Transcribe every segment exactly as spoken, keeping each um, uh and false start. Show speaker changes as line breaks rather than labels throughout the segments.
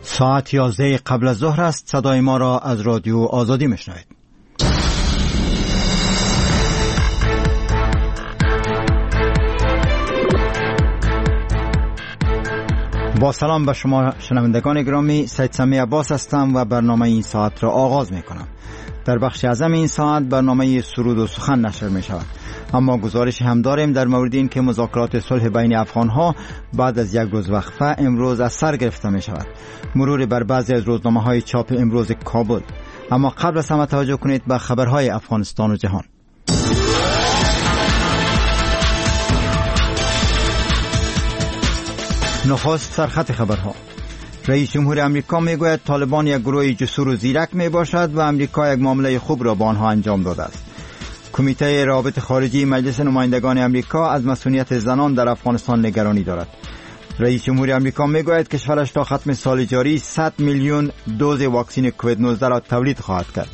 ساعت یازده قبل از ظهر است. صدای ما را از رادیو آزادی میشنوید. با سلام به شما شنوندگان گرامی، سید سمی عباس هستم و برنامه این ساعت را آغاز می کنم. در بخش اعظم این ساعت برنامه سرود و سخن نشر می شود، اما گزارش هم داریم در مورد این که مذاکرات صلح بین افغان‌ها بعد از یک روز وقفه امروز از سر گرفته می شود. مرور بر بعضی از روزنامه‌های چاپ امروز کابل. اما قبل از همه توجه کنید به خبرهای افغانستان و جهان. نخست سرخط خبرها. رئیس جمهور امریکا میگوید طالبان یک گروه جسور و زیرک می باشد و امریکا یک معامله خوب را با آنها انجام داده است. کمیته روابط خارجی مجلس نمایندگان امریکا از مسئولیت زنان در افغانستان نگرانی دارد. رئیس جمهور امریکا میگوید کشورش تا ختم سال جاری صد میلیون دوز واکسن کووید نوزده را تولید خواهد کرد.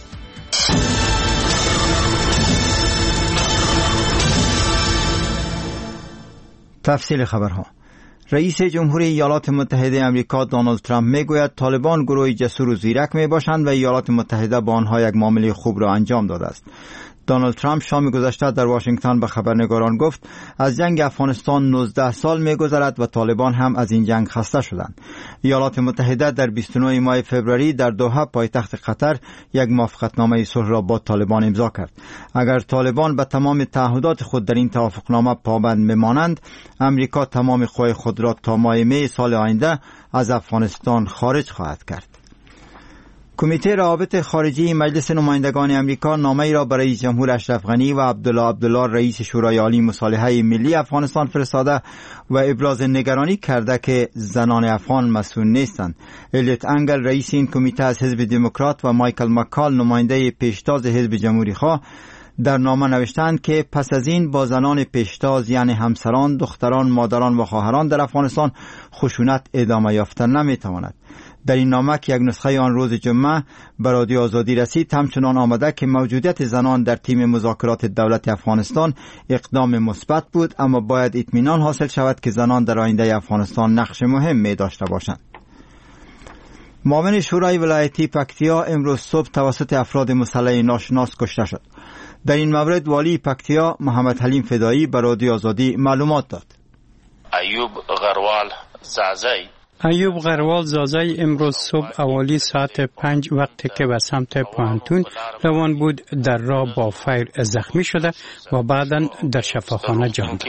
تفصیل خبرها. رئیس جمهوری ایالات متحده آمریکا دونالد ترامپ میگوید طالبان گروهی جسور و زیرک میباشند و ایالات متحده با آنها یک معامله خوب را انجام داده است. دونالد ترامپ شام گذشته در واشنگتن به خبرنگاران گفت از جنگ افغانستان نوزده سال میگذرد و طالبان هم از این جنگ خسته شدند. ایالات متحده در بیست و نه ماه فوریه در دوحه پایتخت قطر یک موافقتنامه صلح را با طالبان امضا کرد. اگر طالبان به تمام تعهدات خود در این توافقنامه پابند بمانند، امریکا تمام قوای خود را تا ماه می سال آینده از افغانستان خارج خواهد کرد. کمیته روابط خارجی مجلس نمایندگان امریکا نامه‌ای را برای رئیس جمهور اشرف غنی و عبدالله عبدالله رئیس شورای عالی مصالحه ملی افغانستان فرستاده و ابراز نگرانی کرده که زنان افغان مسئول نیستند. الیوت انگل رئیس این کمیته از حزب دموکرات و مایکل مکال نماینده پیشتاز حزب جمهوری‌خواه در نامه نوشتند که پس از این با زنان پیشتاز یعنی همسران، دختران، مادران و خواهران در افغانستان خشونت ادامه یافتن نمی‌تواند. در این نامه که یک نسخه آن روز جمعه به رادیو آزادی رسید همچنان آمده که موجودیت زنان در تیم مذاکرات دولت افغانستان اقدام مثبت بود، اما باید اطمینان حاصل شود که زنان در آینده افغانستان نقش مهم می داشته باشند. معاون شورای ولایتی پکتیا امروز صبح توسط افراد مسلح ناشناس کشته شد. در این مورد والی پکتیا محمد حلیم فدایی به رادیو آزادی معلومات داد.
ایوب غروال زازی
ایوب غروال زازی امروز صبح اوالی ساعت پنج وقتی که به سمت پانتون روان بود در راه با فیر زخمی شده و بعداً در شفاخانه جان داد.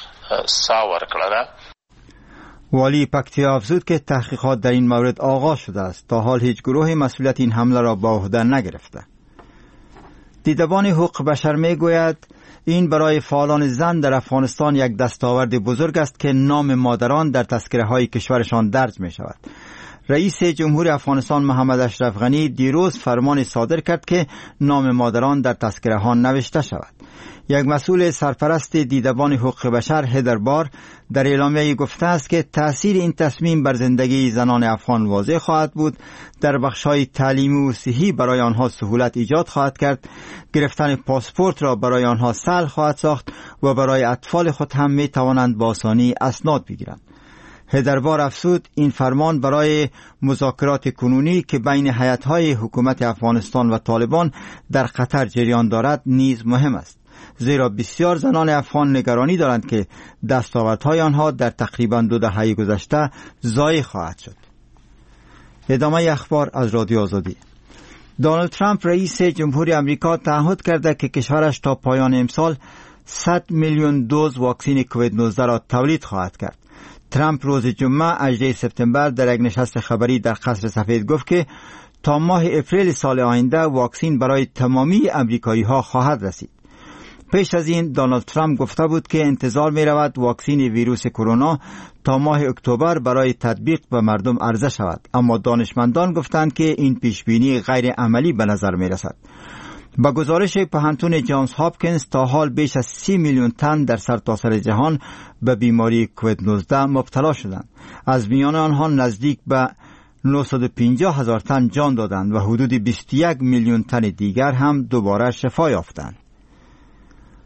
والی پکتیا افزود که تحقیقات در این مورد آغاز شده است. تا حال هیچ گروهی مسئولیت این حمله را به عهده نگرفته. دیدبان حقوق بشر میگوید این برای فعالان زن در افغانستان یک دستاورد بزرگ است که نام مادران در تذکره های کشورشان درج می شود. رئیس جمهور افغانستان محمد اشرف غنی دیروز فرمان صادر کرد که نام مادران در تذکره ها نوشته شود. یک مسئول سرپرست دیدبان حقوق بشر هدر بار در اعلامیه گفته است که تأثیر این تصمیم بر زندگی زنان افغان واضح خواهد بود، در بخش‌های تعلیمی و صحی برای آنها سهولت ایجاد خواهد کرد، گرفتن پاسپورت را برای آنها سهل خواهد ساخت و برای اطفال خود هم می توانند با آسانی اسناد بگیرند. هدربار افزود این فرمان برای مذاکرات کنونی که بین هیئت‌های حکومت افغانستان و طالبان در قطر جریان دارد نیز مهم است، زیرا بسیار زنان افغان نگرانی دارند که دستاوردهای آنها در تقریباً دو دهه گذشته ضایع خواهد شد. ادامه اخبار از رادیو آزادی. دونالد ترامپ رئیس جمهوری آمریکا تعهد کرده که کشورش تا پایان امسال صد میلیون دوز واکسن کووید نوزده را تولید خواهد کرد. ترامپ روز جمعه هجدهم سپتامبر در یک نشست خبری در قصر سفید گفت که تا ماه اپریل سال آینده واکسن برای تمامی امریکایی ها خواهد رسید. پیش از این دونالد ترامپ گفته بود که انتظار می رود واکسن ویروس کرونا تا ماه اکتبر برای تطبیق به مردم عرضه شود، اما دانشمندان گفتند که این پیشبینی غیر عملی به نظر می رسد. با گزارش پوهنتون جانز هاپکینز تا حال بیش از سی میلیون تن در سرتاسر جهان به بیماری کووید نوزده مبتلا شدند. از میان آنها نزدیک به نهصد و پنجاه هزار تن جان دادند و حدود بیست و یک میلیون تن دیگر هم دوباره شفا یافتند.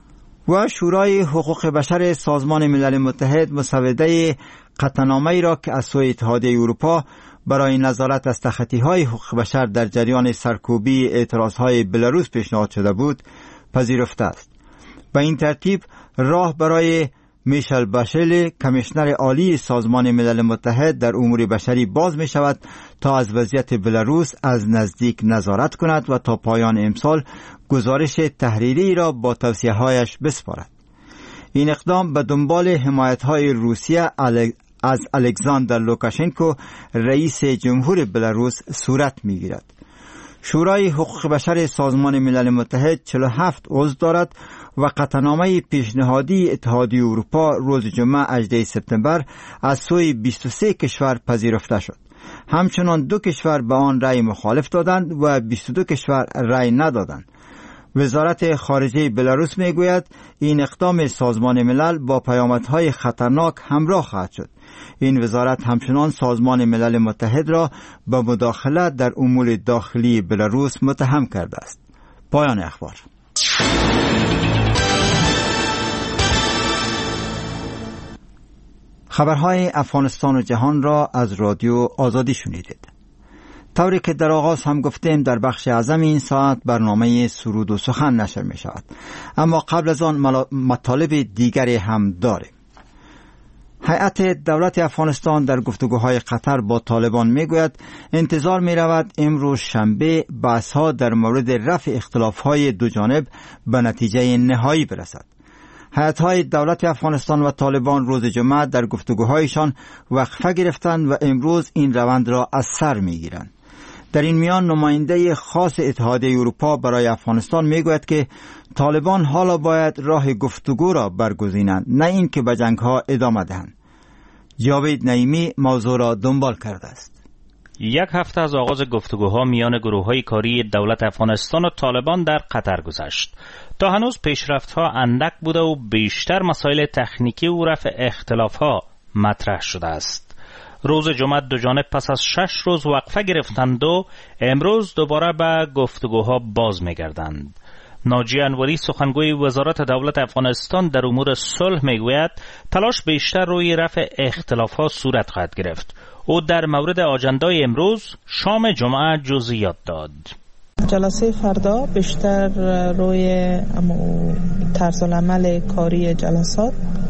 و شورای حقوق بشر سازمان ملل متحد مسوده قطعنامه‌ای را که از سوی اتحادیه اروپا برای نظارت از تخطی‌های حقوق بشر در جریان سرکوبی اعتراضهای بلاروس پیشنهاد شده بود پذیرفته است. به این ترتیب راه برای میشل باشل کمیشنر عالی سازمان ملل متحد در امور بشری باز می شود تا از وضعیت بلاروس از نزدیک نظارت کند و تا پایان امسال گزارش تحریری را با توصیه‌هایش بسپارد. این اقدام به دنبال حمایت‌های روسیه از الکساندر لوکاشنکو رئیس جمهور بلاروس صورت می‌گیرد. شورای حقوق بشر سازمان ملل متحد چهل و هفت عضو دارد و قطعنامه پیشنهادی اتحادیه اروپا روز جمعه هجدهم سپتامبر از سوی بیست و سه کشور پذیرفته شد. همچنان دو کشور به آن رأی مخالف دادند و بیست و دو کشور رأی ندادند. وزارت خارجه بلاروس میگوید این اقدام سازمان ملل با پیامدهای خطرناک همراه خواهد شد. این وزارت همچنان سازمان ملل متحد را به مداخله در امور داخلی بلاروس متهم کرده است. پایان اخبار. خبرهای افغانستان و جهان را از رادیو آزادی شنیدید. طوری که در آغاز هم گفتیم در بخش اعظم این ساعت برنامه سرود و سخن نشر می شود، اما قبل از آن مطالب دیگری هم داریم. هیئت دولت افغانستان در گفتگوهای قطر با طالبان می گوید انتظار می رود امروز شنبه بحث‌ها در مورد رفع اختلاف‌های دو جانب به نتیجه نهایی برسد. هیئت‌های دولت افغانستان و طالبان روز جمعه در گفتگوهایشان وقفه گرفتند و امروز این روند را از سر می‌گیرند. در این میان نماینده خاص اتحادیه اروپا برای افغانستان میگوید که طالبان حالا باید راه گفتگو را برگزینند، نه اینکه به جنگ‌ها ادامه دهند. جاوید نعیمی موضوع را دنبال کرده است.
یک هفته از آغاز گفتگوها میان گروه‌های کاری دولت افغانستان و طالبان در قطر گذشت. تا هنوز پیشرفت‌ها اندک بوده و بیشتر مسائل تکنیکی و رفع اختلاف‌ها مطرح شده است. روز جمعه دو جانب پس از شش روز وقفه گرفتند و امروز دوباره به گفتگوها باز می‌گردند. ناجی انوری سخنگوی وزارت دولت افغانستان در امور صلح میگوید تلاش بیشتر روی رفع اختلاف‌ها صورت خواهد گرفت. او در مورد آجندای امروز شام جمعه جزئیات داد.
جلسه فردا بیشتر روی طرز العمل کاری جلسات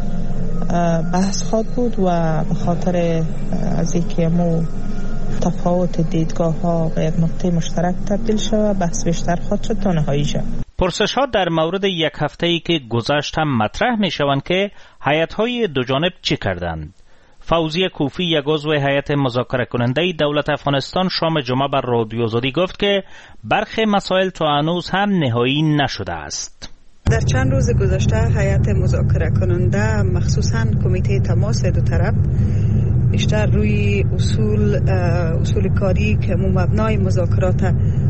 بحث خواهد بود و به خاطر از اینکه مو تفاوت دیدگاه ها به یک نقطه مشترک تبدیل شود بحث بیشتر خواهد شد تا نهایی شود.
پرسش ها در مورد یک هفته ای که گذشت هم مطرح می شوند که هیئت های دو جانب چی کردند. فوزی کوفی یک عضو هیئت مذاکره کننده دولت افغانستان شام جمعه بر رادیو آزادی گفت که برخی مسائل تا هنوز هم نهایی نشده است.
در چند روز گذشته هیئت مذاکره کننده مخصوصاً کمیته تماس دو طرف بیشتر روی اصول اصول کاری که مبنای مذاکرات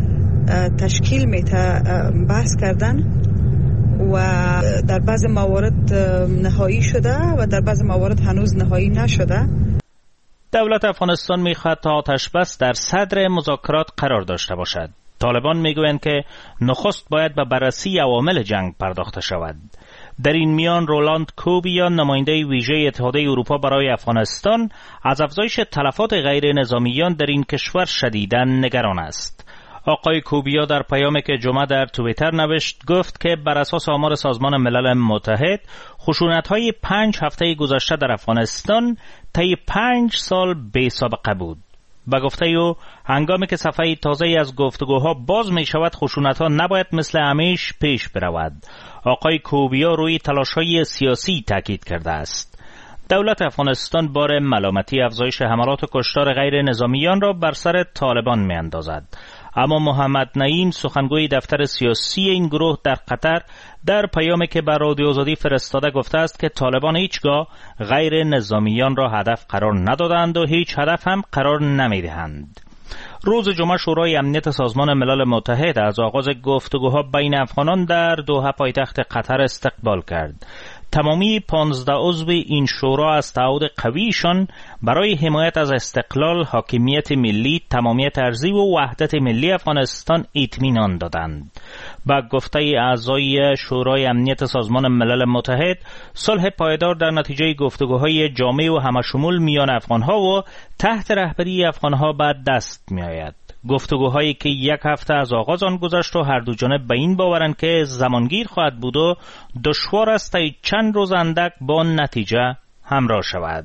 تشکیل میته بحث کردن و در بعض موارد نهایی شده و در بعض موارد هنوز نهایی نشده.
دولت افغانستان میخواهد تا آتش بس در صدر مذاکرات قرار داشته باشد. طالبان میگویند که نخست باید به بررسی عوامل جنگ پرداخته شود. در این میان رولاند کوبیا نماینده ویژه اتحادیه اروپا برای افغانستان از افزایش تلفات غیر نظامیان در این کشور شدیداً نگران است. آقای کوبیا در پیامی که جمعه در توییتر نوشت گفت که بر اساس آمار سازمان ملل متحد خشونت‌های پنج هفته گذشته در افغانستان طی پنج سال بی سابقه بود. با گفته او هنگامی که صفحه تازه‌ای از گفتگوها باز می شود خشونت‌ها نباید مثل همیشه پیش برود. آقای کوبیا روی تلاش‌های سیاسی تاکید کرده است. دولت افغانستان بار ملامتی افزایش حملات و کشتار غیر نظامیان را بر سر طالبان می‌اندازد. اما محمد نعیم سخنگوی دفتر سیاسی این گروه در قطر در پیامی که بر رادیو آزادی فرستاده گفته است که طالبان هیچگاه غیر نظامیان را هدف قرار ندادند و هیچ هدف هم قرار نمیدهند. روز جمعه شورای امنیت سازمان ملل متحد از آغاز گفتگوها بین افغانان در دوحه پایتخت قطر استقبال کرد. تمامی پانزده عضو این شورا از تعهد قویشان برای حمایت از استقلال، حاکمیت ملی، تمامیت ارضی و وحدت ملی افغانستان اطمینان دادند. با گفته اعضای شورای امنیت سازمان ملل متحد، صلح پایدار در نتیجه گفتگوهای جامع و همشمول میان افغانها و تحت رهبری افغانها به دست می آید. گفتگوهایی که یک هفته از آغاز آن گذشت و هر دو جانب به این باورند که زمانگیر خواهد بود و دشوار است تا چند روز اندک با نتیجه همراه شود.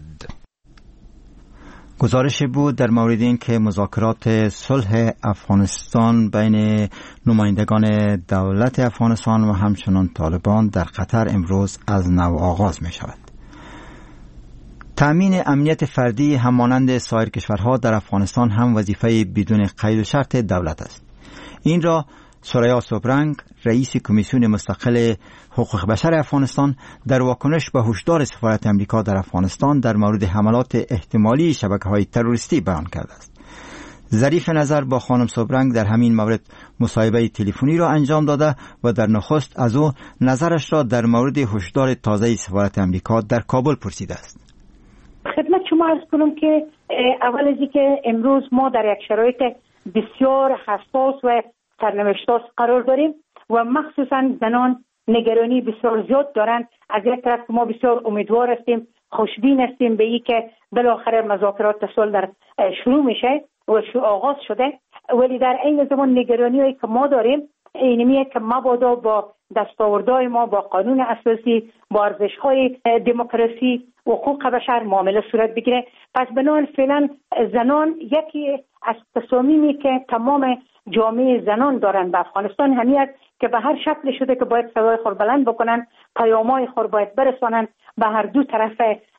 گزارش بود در مورد این که مذاکرات صلح افغانستان بین نمایندگان دولت افغانستان و همچنان طالبان در قطر امروز از نو آغاز می شود. تأمین امنیت فردی همانند سایر کشورها در افغانستان هم وظیفه بدون قید و شرط دولت است. این را ثریا صبرنگ، رئیس کمیسیون مستقل حقوق بشر افغانستان، در واکنش به هشدار سفارت امریکا در افغانستان در مورد حملات احتمالی شبکه‌های تروریستی بیان کرده است. ظریف نظر با خانم صبرنگ در همین مورد مصاحبه تلفنی را انجام داده و در نخست از او نظرش را در مورد هشدار تازه سفارت امریکا در کابل پرسیده است.
خدمت شما عرض کنم که اول از اینکه امروز ما در یک شرایط بسیار حساس و سرنوشت‌آمیز قرار داریم و مخصوصا زنان نگرانی بسیار زیاد دارند. از یک طرف ما بسیار امیدوار هستیم، خوشبین هستیم به این که بالاخره مذاکرات صلح در شروع میشه و شروع آغاز شده، ولی در این زمان نگرانی‌هایی که ما داریم اینمیه که مبادا با دستاوردهای ما، با قانون اساسی، با ارزش‌های دموکراسی و حقوق بشر معامله صورت بگیره. پس بنابراین فعلا زنان یکی از تصامیمی که تمام جامعه زنان دارن به افغانستان همین است که به هر شکل شده که باید صدای خود بلند بکنن، پیام‌های خود باید برسانن به هر دو طرف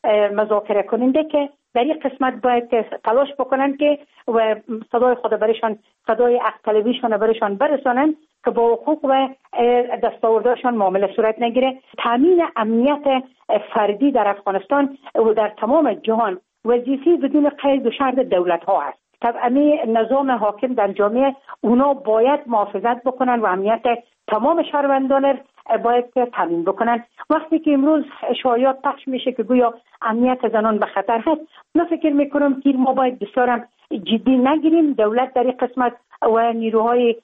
مذاکره کننده که در این قسمت باید تلاش بکنن که و صدای خود برشان، صدای حق طلبیشان برشان برسانن که با حقوق و دستاوردهاشان معامله صورت نگیره. تامین امنیت فردی در افغانستان و در تمام جهان وظیفه بدون قید و شرط دولت ها است. طبعا نظام حاکم در جامعه اونا باید محافظت بکنن و امنیت تمام شهروندان باید تامین بکنن. وقتی که امروز شایعات پخش میشه که گویا امنیت زنان به خطر هست، من فکر میکنم که ما باید بسیار جدی نگیریم. دولت در این قسمت و نیروهای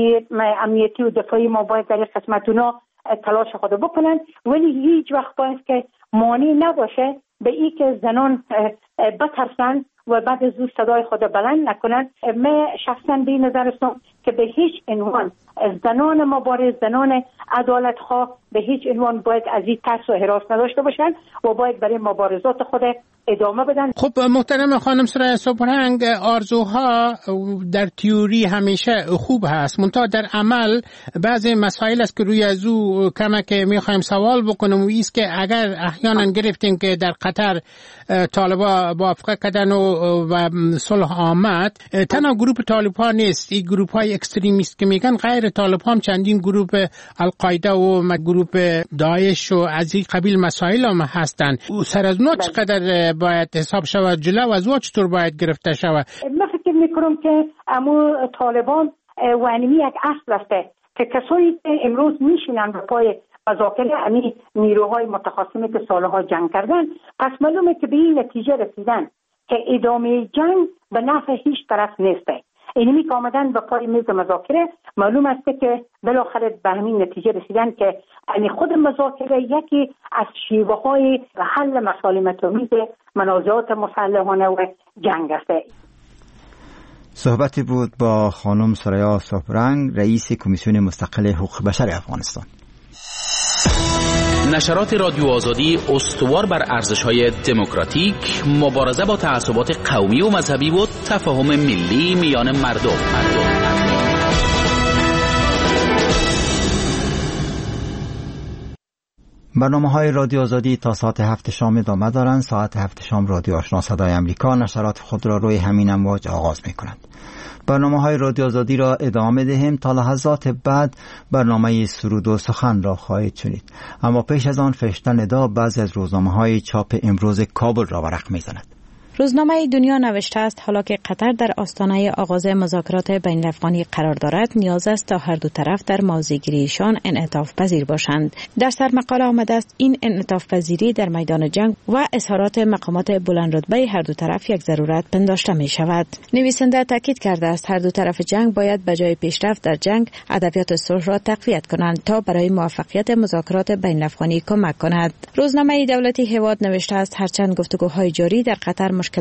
امنیتی و دفاعی ما باید در این قسمت اونا تلاش خود بکنن، ولی هیچ وقت باید که مانع نباشه به این که زنان بترسن و بعد از او صدای خود بلند نکنن. من شخصا به این نظر هستم که به هیچ عنوان زنان مبارز، زنان عدالت خواه به هیچ عنوان باید از این ترس و هراس نداشته باشن و باید برای مبارزات خود ادامه بدن.
خب محترم خانم ثریا صبرنگ، آرزوها در تئوری همیشه خوب هست، منتها در عمل بعضی مسائل است که روی از او کمک میخوایم سوال بکنم و ایست که اگر احیانا گرفتیم که در قطر طالبان موافقت کردن و, و صلح آمد، تنها گروپ طالبان نیست، این گروپ های اکستریمیست که میگن غیر طالبان چندین گروپ القاعده و گروپ داعش و از این قبیل مسائل هم هستن. سر از نوع چقدر باید حساب شود جلو و از او چطور باید گرفته شود؟
من فکر میکنم که امو طالبان و انمی یک اصل است که کسایی که امروز میشینن به پای مذاکره، امی نیروهای متخاصمی که سالها جنگ کردن، پس معلومه که به این نتیجه رسیدن که ادامه جنگ به نفع هیچ طرف نیسته. اینمی که آمدن به پای میز مذاکره، معلوم است که بالاخره به همین نتیجه رسیدن که یعنی خود مذاکره یکی از شیوه های حل مسالمت‌آمیز منازعات مسلحانه و جنگ است.
صحبتی بود با خانم ثریا صبرنگ، رئیس کمیسیون مستقل حقوق بشر افغانستان.
نشرات رادیو آزادی استوار بر ارزش‌های دموکراتیک، مبارزه با تعصبات قومی و مذهبی و تفاهم ملی میان مردم.
برنامه‌های رادیو آزادی تا ساعت هفت شام ادامه دارند. ساعت هفت شام رادیو آشنا صدای امریکا نشرات خود را روی همین امواج آغاز می‌کند. برنامه‌های رادیو آزادی را ادامه دهیم. تا لحظات بعد برنامه سرود و سخن را خواهید شنید، اما پیش از آن فرشته ندا بعضی از روزنامه‌های چاپ امروز کابل را ورق می‌زند.
روزنامه دنیا نوشته است حالا که قطر در آستانه آغاز مذاکرات بین الافغانی قرار دارد، نیاز است تا هر دو طرف در موضع‌گیریشان انعطاف پذیر باشند. در سرمقاله آمده است این انعطاف پذیری در میدان جنگ و اظهارات مقامات بلند رتبه هر دو طرف یک ضرورت پنداشته می شود. نویسنده تاکید کرده است هر دو طرف جنگ باید به جای پیشرفت در جنگ ادبیات صلح را تقویت کنند تا برای موفقیت مذاکرات بین الافغانی کمک کند. روزنامه دولتی هواد نوشته است هرچند گفتگوهای جاری در قطر